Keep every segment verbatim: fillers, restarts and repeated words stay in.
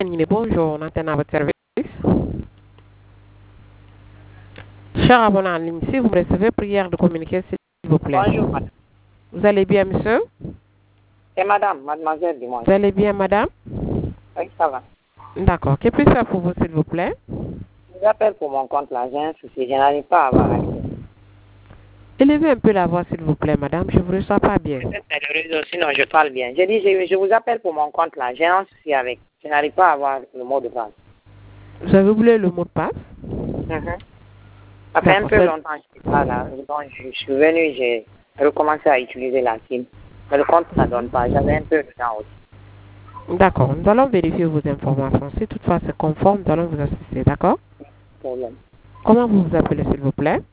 Bonjour, on antenne à votre service. Cher abonné en ligne, si vous me recevez, prière de communiquer, s'il vous plaît. Bonjour, madame. Vous allez bien, monsieur? C'est madame, mademoiselle, dis-moi. Vous allez bien, madame? Oui, ça va. D'accord. Que puis-je faire pour vous, s'il vous plaît? Je vous appelle pour mon compte là, j'ai un souci, je n'arrive pas à avoir accès. Élevez un peu la voix, s'il vous plaît, madame, je ne vous reçois pas bien. Peut-être c'est le réseau, sinon je parle bien. Je dis, je, je vous appelle pour mon compte là, j'ai un souci avec. Je n'arrive pas à avoir le mot de passe. Vous avez oublié le mot de passe? Mm-hmm. Ça fait un peu longtemps que je suis pas là. Donc, je, je suis venu, j'ai recommencé à utiliser la SIM. Mais le compte, ça ne donne pas. J'avais un peu de temps aussi. D'accord. Nous allons vérifier vos informations. Si toutefois c'est conforme, nous allons vous assister. D'accord? Problème. Comment vous vous appelez, s'il vous plaît?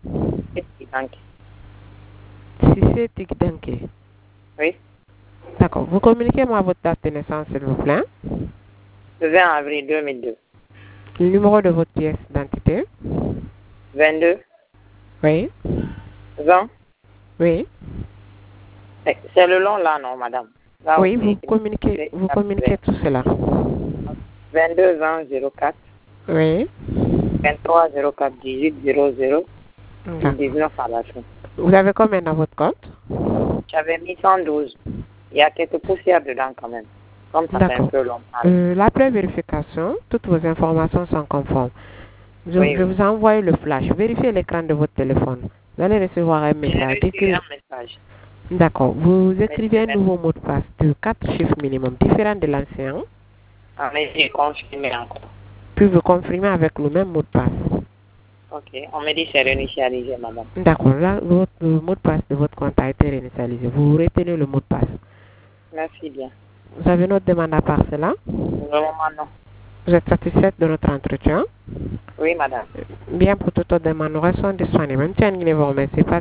Cissé Tikdanké. Oui. D'accord. Vous communiquez-moi votre date de naissance, s'il vous plaît. Le vingt avril deux mille deux. Le numéro de votre pièce d'identité. vingt-deux. Oui. vingt. Oui. C'est le long là, non, madame? Là Oui, aussi, vous communiquez, vous communiquez tout cela. vingt-deux vingt zéro quatre. Oui. vingt-trois zéro quatre dix-huit zéro zéro dix-neuf à la fin. Vous avez combien dans votre compte? J'avais mis cent douze. Il y a quelques poussières dedans quand même. Comme ça fait un peu long. Euh, la pré-vérification, toutes vos informations sont conformes. Je, Oui, je oui. vous envoie le flash. Vérifiez l'écran de votre téléphone. Vous allez recevoir un message. J'ai reçu un message. D'accord. Vous écrivez un nouveau mot de passe de quatre chiffres minimum, différent de l'ancien. Ah, mais j'ai confirmé encore. Puis vous confirmez avec le même mot de passe. Ok. On me dit que c'est réinitialisé, madame. D'accord. Là, votre, le mot de passe de votre compte a été réinitialisé. Vous retenez le mot de passe. Merci bien. Vous avez notre demande à part cela? Vraiment, non. Vous êtes satisfaite de notre entretien? Oui, madame. Bien, pour toute autre demande, nous restons disponibles. Tiens, vous remercie.